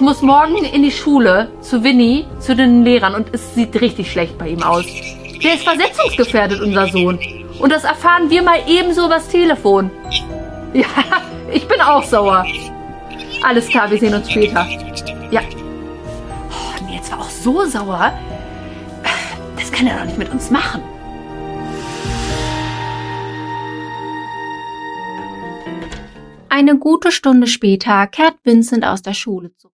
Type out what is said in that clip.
muss morgen in die Schule zu Winnie, zu den Lehrern und es sieht richtig schlecht bei ihm aus. Der ist versetzungsgefährdet, unser Sohn. Und das erfahren wir mal ebenso übers Telefon. Ja, ich bin auch sauer. Alles klar, wir sehen uns später. Ja. Oh, nee, jetzt war auch so sauer. Das kann er doch nicht mit uns machen. Eine gute Stunde später kehrt Vincent aus der Schule zurück.